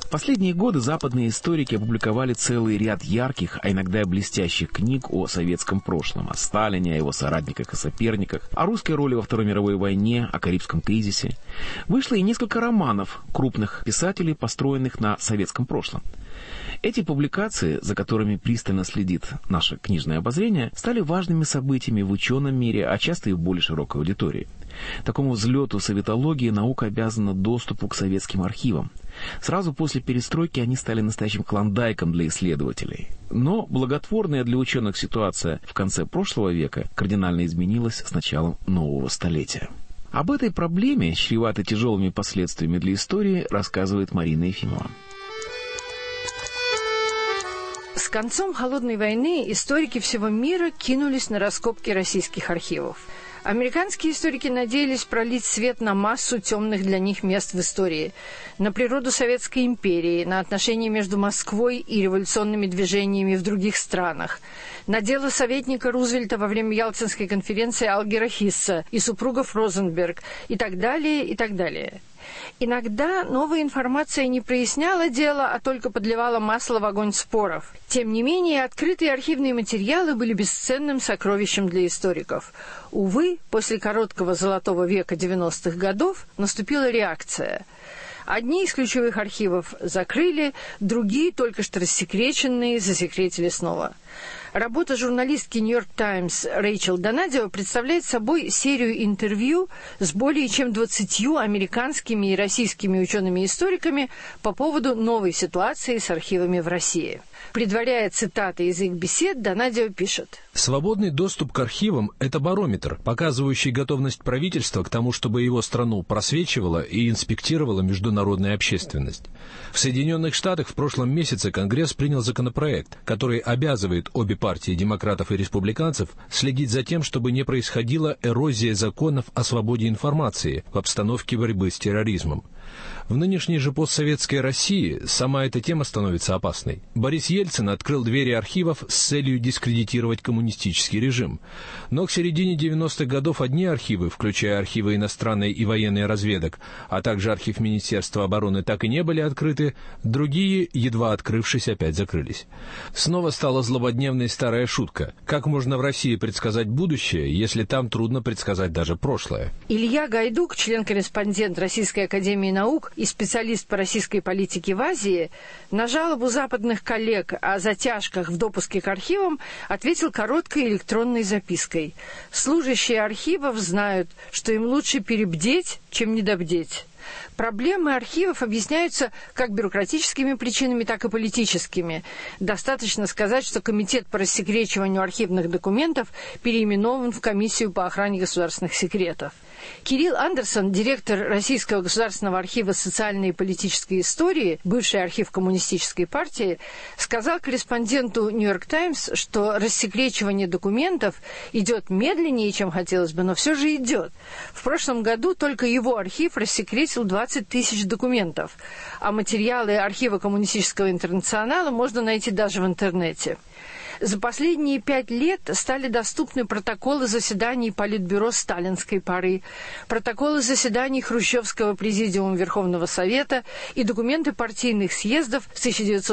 последние годы западные историки опубликовали целый ряд ярких, а иногда и блестящих книг о советском прошлом, о Сталине, о его соратниках и соперниках, о русской роли во Второй мировой войне, о Карибском кризисе. Вышло и несколько романов крупных писателей, построенных на советском прошлом. Эти публикации, за которыми пристально следит наше книжное обозрение, стали важными событиями в ученом мире, а часто и в более широкой аудитории. Такому взлету советологии наука обязана доступу к советским архивам. Сразу после перестройки они стали настоящим клондайком для исследователей. Но благотворная для ученых ситуация в конце прошлого века кардинально изменилась с началом нового столетия. Об этой проблеме, чреватой тяжелыми последствиями для истории, рассказывает Марина Ефимова. С концом Холодной войны историки всего мира кинулись на раскопки российских архивов. Американские историки надеялись пролить свет на массу темных для них мест в истории, на природу Советской империи, на отношения между Москвой и революционными движениями в других странах, на дело советника Рузвельта во время Ялтинской конференции Алгера Хисса и супругов Розенберг и так далее, и так далее. Иногда новая информация не проясняла дело, а только подливала масло в огонь споров. Тем не менее, открытые архивные материалы были бесценным сокровищем для историков. Увы, после короткого золотого века 90-х годов наступила реакция. Одни из ключевых архивов закрыли, другие, только что рассекреченные, засекретили снова. Работа журналистки «Нью-Йорк Таймс» Рэйчел Донадио представляет собой серию интервью с более чем 20 американскими и российскими учеными-историками по поводу новой ситуации с архивами в России. Предваряя цитаты из их бесед, Донадио пишет: «Свободный доступ к архивам – это барометр, показывающий готовность правительства к тому, чтобы его страну просвечивала и инспектировала международная общественность. В Соединенных Штатах в прошлом месяце Конгресс принял законопроект, который обязывает обе партии, демократов и республиканцев, следить за тем, чтобы не происходила эрозия законов о свободе информации в обстановке борьбы с терроризмом. В нынешней же постсоветской России сама эта тема становится опасной. Борис Ельцин открыл двери архивов с целью дискредитировать коммунистический режим. Но к середине 90-х годов одни архивы, включая архивы иностранной и военной разведок, а также архив Министерства обороны, так и не были открыты, другие, едва открывшись, опять закрылись. Снова стала злободневной старая шутка. Как можно в России предсказать будущее, если там трудно предсказать даже прошлое? Илья Гайдук, член-корреспондент Российской академии наук и специалист по российской политике в Азии, на жалобу западных коллег о затяжках в допуске к архивам ответил короткой электронной запиской. Служащие архивов знают, что им лучше перебдеть, чем недобдеть. Проблемы архивов объясняются как бюрократическими причинами, так и политическими. Достаточно сказать, что Комитет по рассекречиванию архивных документов переименован в Комиссию по охране государственных секретов. Кирилл Андерсон, директор Российского государственного архива социальной и политической истории, бывший архив Коммунистической партии, сказал корреспонденту «Нью-Йорк Таймс», что рассекречивание документов идет медленнее, чем хотелось бы, но все же идет. В прошлом году только его архив рассекретил 20 тысяч документов, а материалы архива Коммунистического интернационала можно найти даже в интернете. За последние 5 лет стали доступны протоколы заседаний Политбюро сталинской поры, протоколы заседаний Хрущевского президиума Верховного Совета и документы партийных съездов с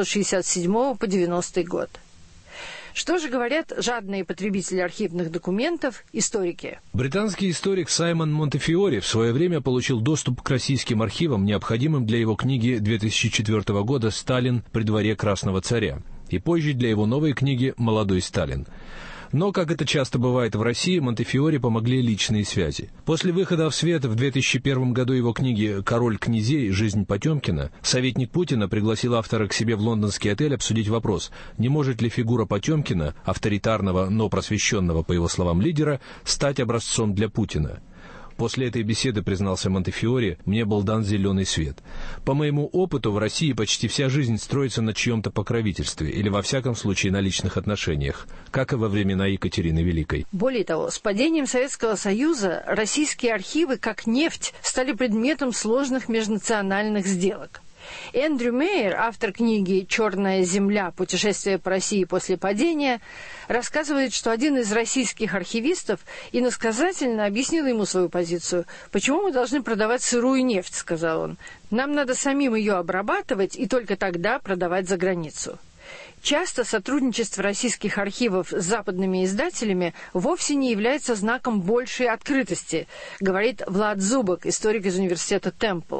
1967 по 90 год. Что же говорят жадные потребители архивных документов, историки? Британский историк Саймон Монтефиори в свое время получил доступ к российским архивам, необходимым для его книги 2004 года «Сталин при дворе Красного царя», и позже для его новой книги «Молодой Сталин». Но, как это часто бывает в России, Монтефиори помогли личные связи. После выхода в свет в 2001 году его книги «Король князей. Жизнь Потемкина» советник Путина пригласил автора к себе в лондонский отель обсудить вопрос, не может ли фигура Потемкина, авторитарного, но просвещенного, по его словам, лидера, стать образцом для Путина. После этой беседы, признался Монтефиори, мне был дан зеленый свет. По моему опыту, в России почти вся жизнь строится на чьем-то покровительстве или, во всяком случае, на личных отношениях, как и во времена Екатерины Великой. Более того, с падением Советского Союза российские архивы, как нефть, стали предметом сложных межнациональных сделок. Эндрю Мейер, автор книги «Черная земля. Путешествие по России после падения», рассказывает, что один из российских архивистов иносказательно объяснил ему свою позицию. «Почему мы должны продавать сырую нефть?» — сказал он. «Нам надо самим ее обрабатывать и только тогда продавать за границу». Часто сотрудничество российских архивов с западными издателями вовсе не является знаком большей открытости, говорит Влад Зубок, историк из университета Темпл.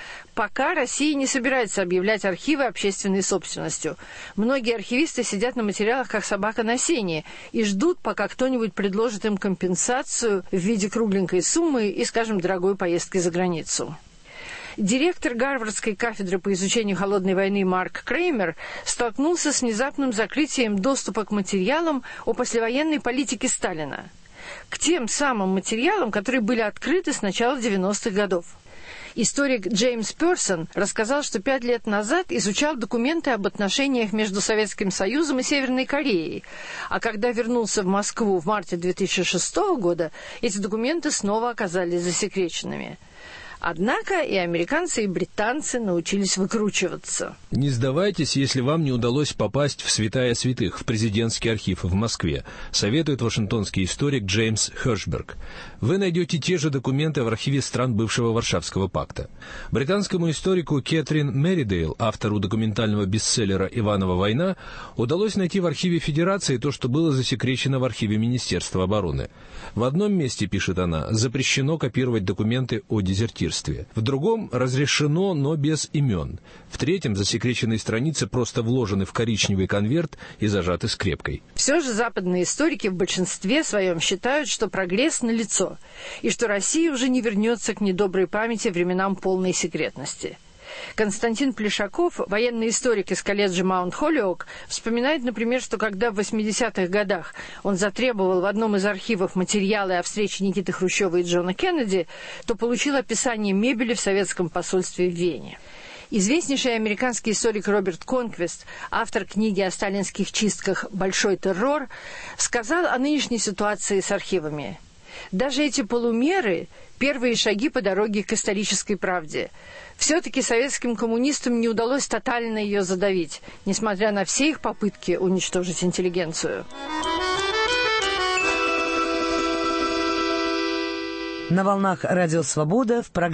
Пока Россия не собирается объявлять архивы общественной собственностью. Многие архивисты сидят на материалах, как собака на сене, и ждут, пока кто-нибудь предложит им компенсацию в виде кругленькой суммы и, скажем, дорогой поездки за границу. Директор Гарвардской кафедры по изучению холодной войны Марк Креймер столкнулся с внезапным закрытием доступа к материалам о послевоенной политике Сталина, к тем самым материалам, которые были открыты с начала 90-х годов. Историк Джеймс Персон рассказал, что 5 лет назад изучал документы об отношениях между Советским Союзом и Северной Кореей, а когда вернулся в Москву в марте 2006 года, эти документы снова оказались засекреченными. Однако и американцы, и британцы научились выкручиваться. Не сдавайтесь, если вам не удалось попасть в святая святых, в президентский архив в Москве, советует вашингтонский историк Джеймс Хершберг. Вы найдете те же документы в архиве стран бывшего Варшавского пакта. Британскому историку Кэтрин Меридейл, автору документального бестселлера «Иванова война», удалось найти в архиве Федерации то, что было засекречено в архиве Министерства обороны. В одном месте, пишет она, запрещено копировать документы о дезертирстве. В другом разрешено, но без имен. В третьем засекреченные страницы просто вложены в коричневый конверт и зажаты скрепкой. Все же западные историки в большинстве своем считают, что прогресс налицо, и что Россия уже не вернется к недоброй памяти временам полной секретности. Константин Плешаков, военный историк из колледжа Маунт-Холлиок, вспоминает, например, что когда в 80-х годах он затребовал в одном из архивов материалы о встрече Никиты Хрущева и Джона Кеннеди, то получил описание мебели в советском посольстве в Вене. Известнейший американский историк Роберт Конквист, автор книги о сталинских чистках «Большой террор», сказал о нынешней ситуации с архивами. Даже эти полумеры – первые шаги по дороге к исторической правде. Все-таки советским коммунистам не удалось тотально ее задавить, несмотря на все их попытки уничтожить интеллигенцию. На волнах Радио Свобода в программе